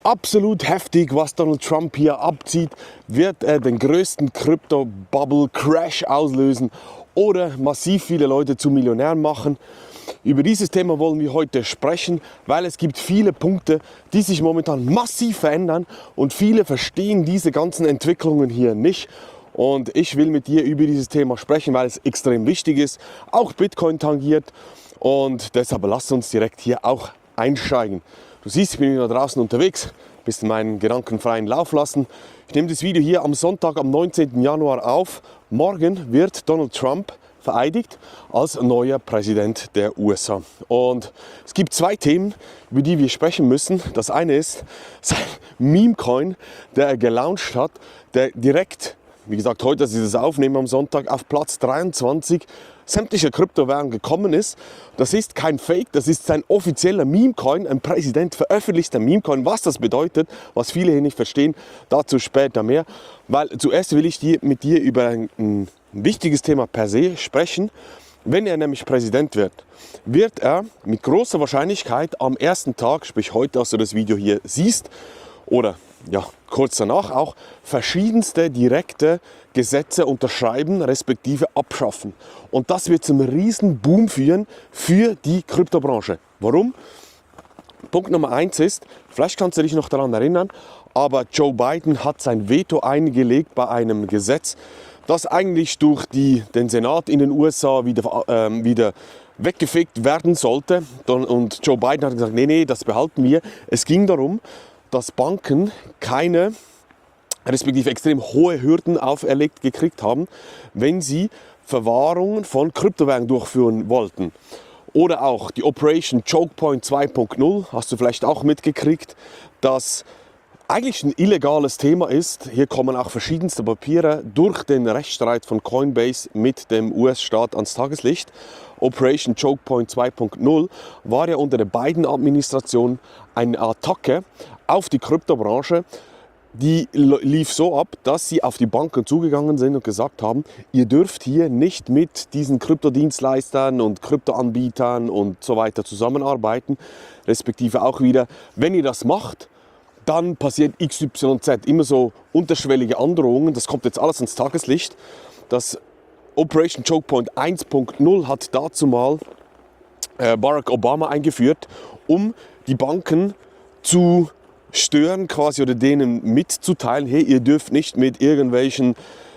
Absolut heftig, was Donald Trump hier abzieht. Wird er den größten Crypto-Bubble-Crash auslösen oder massiv viele Leute zu Millionären machen? Über dieses Thema wollen wir heute sprechen, weil es gibt viele Punkte, die sich momentan massiv verändern und viele verstehen diese ganzen Entwicklungen hier nicht. Und ich will mit dir über dieses Thema sprechen, weil es extrem wichtig ist, auch Bitcoin tangiert, und deshalb lass uns direkt hier auch einsteigen. Du siehst, ich bin wieder draußen unterwegs, ein bisschen meinen gedankenfreien Lauf lassen. Ich nehme das Video hier am Sonntag, am 19. Januar auf. Morgen wird Donald Trump vereidigt als neuer Präsident der USA. Und es gibt zwei Themen, über die wir sprechen müssen. Das eine ist sein Meme-Coin, der er gelauncht hat, der direkt, wie gesagt, heute, dass ich das aufnehme am Sonntag, auf Platz 23 sämtlicher Kryptowährungen gekommen ist. Das ist kein Fake, das ist sein offizieller Meme-Coin. Ein Präsident veröffentlicht ein Meme-Coin. Was das bedeutet, was viele hier nicht verstehen, dazu später mehr. Weil zuerst will ich mit dir über ein wichtiges Thema per se sprechen. Wenn er nämlich Präsident wird, wird er mit großer Wahrscheinlichkeit am ersten Tag, sprich heute, als du das Video hier siehst, oder ja, kurz danach auch, verschiedenste direkte Gesetze unterschreiben, respektive abschaffen. Und das wird zum riesen Boom führen für die Kryptobranche. Warum? Punkt Nummer 1 ist, vielleicht kannst du dich noch daran erinnern, aber Joe Biden hat sein Veto eingelegt bei einem Gesetz, das eigentlich durch den Senat in den USA wieder weggefegt werden sollte. Und Joe Biden hat gesagt, nee, das behalten wir. Es ging darum, dass Banken keine, respektive extrem hohe Hürden auferlegt gekriegt haben, wenn sie Verwahrungen von Kryptowährungen durchführen wollten. Oder auch die Operation Choke Point 2.0, hast du vielleicht auch mitgekriegt, dass eigentlich ein illegales Thema ist. Hier kommen auch verschiedenste Papiere durch den Rechtsstreit von Coinbase mit dem US-Staat ans Tageslicht. Operation Choke Point 2.0 war ja unter der Biden-Administration eine Attacke auf die Kryptobranche. Die lief so ab, dass sie auf die Banken zugegangen sind und gesagt haben, ihr dürft hier nicht mit diesen Kryptodienstleistern und Kryptoanbietern und so weiter zusammenarbeiten. Respektive auch wieder, wenn ihr das macht, dann passiert XYZ. Immer so unterschwellige Androhungen. Das kommt jetzt alles ans Tageslicht. Das Operation Choke Point 1.0 hat dazu mal Barack Obama eingeführt, um die Banken zu stören quasi oder denen mitzuteilen, hey, ihr dürft nicht mit irgendwelchen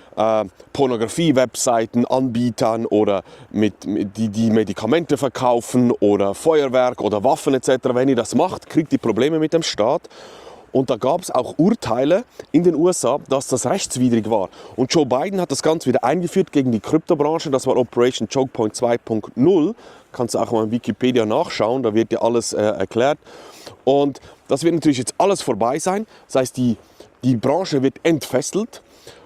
Pornografie-Webseiten, Anbietern oder die Medikamente verkaufen oder Feuerwerk oder Waffen etc. Wenn ihr das macht, kriegt ihr Probleme mit dem Staat. Und da gab es auch Urteile in den USA, dass das rechtswidrig war. Und Joe Biden hat das Ganze wieder eingeführt gegen die Kryptobranche. Das war Operation Choke Point 2.0. Kannst du auch mal in Wikipedia nachschauen, da wird dir alles erklärt. Und das wird natürlich jetzt alles vorbei sein. Das heißt, die Branche wird entfesselt.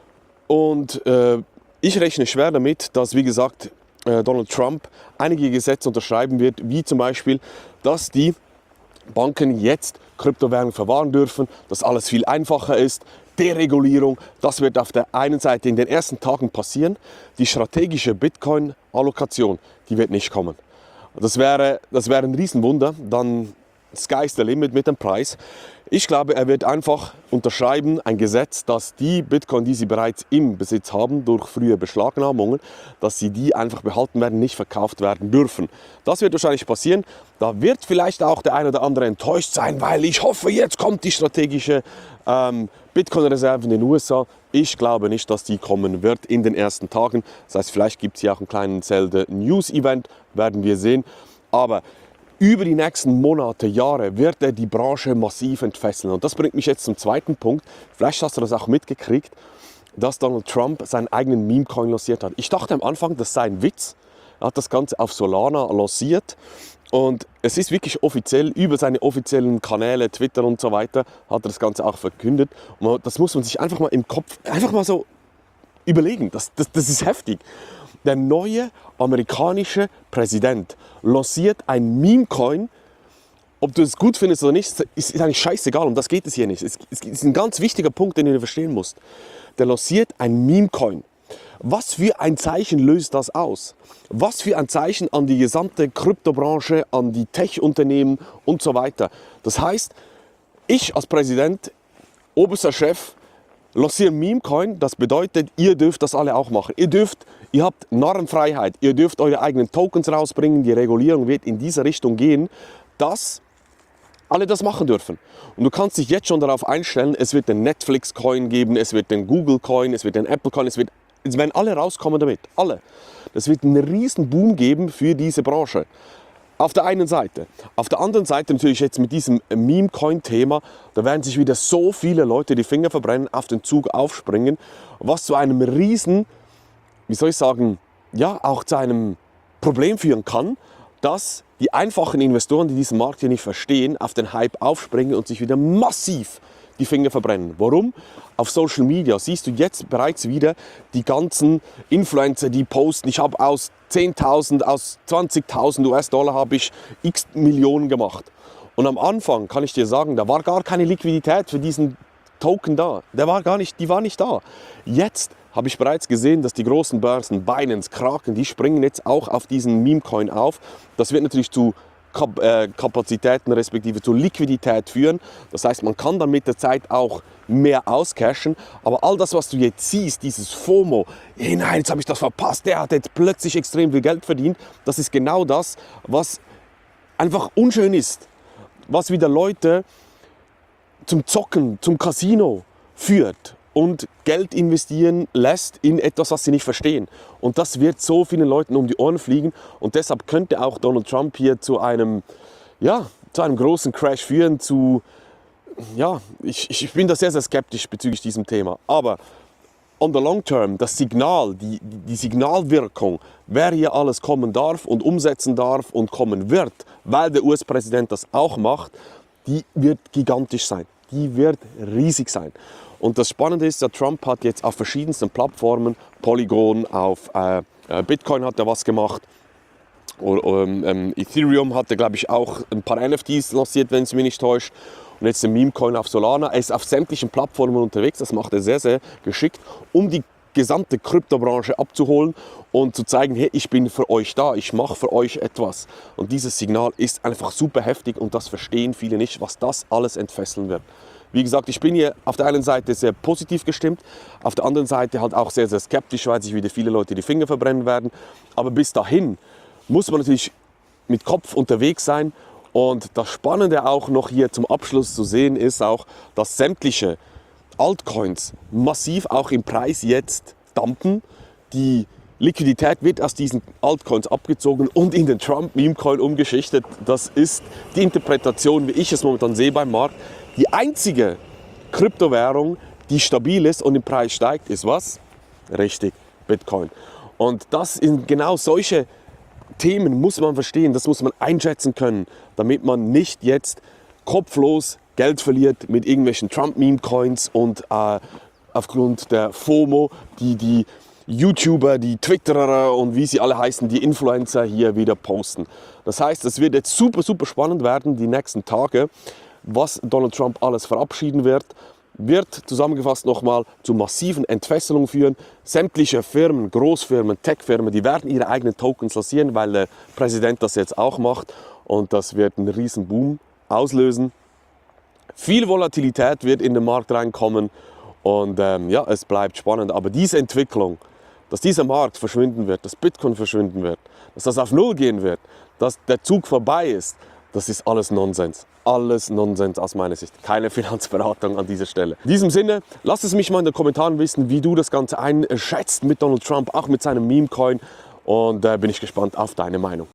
Und ich rechne schwer damit, dass, wie gesagt, Donald Trump einige Gesetze unterschreiben wird, wie zum Beispiel, dass die Banken jetzt Kryptowährungen verwahren dürfen, dass alles viel einfacher ist. Deregulierung, das wird auf der einen Seite in den ersten Tagen passieren. Die strategische Bitcoin-Allokation, die wird nicht kommen. Das wäre ein Riesenwunder, dann sky's the limit mit dem Preis. Ich glaube, er wird einfach unterschreiben ein Gesetz, dass die Bitcoin, die sie bereits im Besitz haben, durch frühe Beschlagnahmungen, dass sie die einfach behalten werden, nicht verkauft werden dürfen. Das wird wahrscheinlich passieren. Da wird vielleicht auch der ein oder andere enttäuscht sein, weil ich hoffe, jetzt kommt die strategische Bitcoin-Reserve in den USA. Ich glaube nicht, dass die kommen wird in den ersten Tagen. Das heißt, vielleicht gibt es hier auch einen kleinen Zelda-News-Event, werden wir sehen. Aber über die nächsten Monate, Jahre wird er die Branche massiv entfesseln. Und das bringt mich jetzt zum zweiten Punkt. Vielleicht hast du das auch mitgekriegt, dass Donald Trump seinen eigenen Meme-Coin lanciert hat. Ich dachte am Anfang, das sei ein Witz. Er hat das Ganze auf Solana lanciert. Und es ist wirklich offiziell, über seine offiziellen Kanäle, Twitter und so weiter, hat er das Ganze auch verkündet. Und das muss man sich einfach mal im Kopf, einfach mal so überlegen. Das ist heftig. Der neue amerikanische Präsident lanciert ein Meme-Coin. Ob du es gut findest oder nicht, ist eigentlich scheißegal. Um das geht es hier nicht. Es ist ein ganz wichtiger Punkt, den du verstehen musst. Der lanciert ein Meme-Coin. Was für ein Zeichen löst das aus? Was für ein Zeichen an die gesamte Kryptobranche, an die Tech-Unternehmen und so weiter. Das heißt, Ich als Präsident, oberster Chef, lanciere Memecoin. Das bedeutet, ihr dürft das alle auch machen. Ihr habt Narrenfreiheit. Ihr dürft eure eigenen Tokens rausbringen. Die Regulierung wird in diese Richtung gehen, dass alle das machen dürfen. Und du kannst dich jetzt schon darauf einstellen, es wird den Netflix-Coin geben, es wird den Google-Coin, es wird den Apple-Coin, es werden alle rauskommen damit. Alle. Das wird einen riesen Boom geben für diese Branche. Auf der einen Seite. Auf der anderen Seite natürlich jetzt mit diesem Meme-Coin-Thema, da werden sich wieder so viele Leute die Finger verbrennen, auf den Zug aufspringen, was zu einem riesen, wie soll ich sagen, ja, auch zu einem Problem führen kann, dass die einfachen Investoren, die diesen Markt hier nicht verstehen, auf den Hype aufspringen und sich wieder massiv die Finger verbrennen. Warum? Auf Social Media siehst du jetzt bereits wieder die ganzen Influencer, die posten, ich habe aus 10.000, aus 20.000 US-Dollar habe ich x Millionen gemacht. Und am Anfang kann ich dir sagen, da war gar keine Liquidität für diesen Token da. Die war nicht da. Jetzt habe ich bereits gesehen, dass die großen Börsen, Binance, Kraken, die springen jetzt auch auf diesen Meme-Coin auf. Das wird natürlich zu Kapazitäten respektive zur Liquidität führen. Das heißt, man kann dann mit der Zeit auch mehr auscashen. Aber all das, was du jetzt siehst, dieses FOMO, hey nein, jetzt habe ich das verpasst, der hat jetzt plötzlich extrem viel Geld verdient, das ist genau das, was einfach unschön ist. Was wieder Leute zum Zocken, zum Casino führt und Geld investieren lässt in etwas, was sie nicht verstehen. Und das wird so vielen Leuten um die Ohren fliegen. Und deshalb könnte auch Donald Trump hier zu einem großen Crash führen. Ich bin da sehr, sehr skeptisch bezüglich diesem Thema. Aber on the long term, das Signal, die Signalwirkung, wer hier alles kommen darf und umsetzen darf und kommen wird, weil der US-Präsident das auch macht, die wird gigantisch sein. Die wird riesig sein. Und das Spannende ist, der Trump hat jetzt auf verschiedensten Plattformen, Polygon, auf Bitcoin hat er was gemacht, Ethereum hat er, glaube ich, auch ein paar NFTs lanciert, wenn es mich nicht täuscht. Und jetzt den Memecoin auf Solana. Er ist auf sämtlichen Plattformen unterwegs, das macht er sehr, sehr geschickt, um die gesamte Kryptobranche abzuholen und zu zeigen, hey, ich bin für euch da, ich mache für euch etwas. Und dieses Signal ist einfach super heftig und das verstehen viele nicht, was das alles entfesseln wird. Wie gesagt, ich bin hier auf der einen Seite sehr positiv gestimmt, auf der anderen Seite halt auch sehr, sehr skeptisch, weil sich wieder viele Leute die Finger verbrennen werden. Aber bis dahin muss man natürlich mit Kopf unterwegs sein. Und das Spannende auch noch hier zum Abschluss zu sehen ist auch, dass sämtliche Altcoins massiv auch im Preis jetzt dumpen. Die Liquidität wird aus diesen Altcoins abgezogen und in den Trump-Meme-Coin umgeschichtet. Das ist die Interpretation, wie ich es momentan sehe beim Markt. Die einzige Kryptowährung, die stabil ist und im Preis steigt, ist was? Richtig, Bitcoin. Und das sind genau solche Themen, muss man verstehen, das muss man einschätzen können, damit man nicht jetzt kopflos Geld verliert mit irgendwelchen Trump-Meme-Coins und aufgrund der FOMO, die YouTuber, die Twitterer und wie sie alle heißen, die Influencer hier wieder posten. Das heißt, es wird jetzt super, super spannend werden, die nächsten Tage, was Donald Trump alles verabschieden wird zusammengefasst nochmal zu massiven Entfesselungen führen. Sämtliche Firmen, Großfirmen, Tech-Firmen, die werden ihre eigenen Tokens lancieren, weil der Präsident das jetzt auch macht. Und das wird einen riesen Boom auslösen. Viel Volatilität wird in den Markt reinkommen. Und es bleibt spannend. Aber diese Entwicklung, dass dieser Markt verschwinden wird, dass Bitcoin verschwinden wird, dass das auf Null gehen wird, dass der Zug vorbei ist, das ist alles Nonsens. Alles Nonsens aus meiner Sicht. Keine Finanzberatung an dieser Stelle. In diesem Sinne, lasst es mich mal in den Kommentaren wissen, wie du das Ganze einschätzt mit Donald Trump, auch mit seinem Meme-Coin. Und bin ich gespannt auf deine Meinung.